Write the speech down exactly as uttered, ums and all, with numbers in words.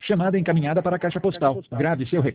Chamada encaminhada para a caixa postal. Grave seu recado.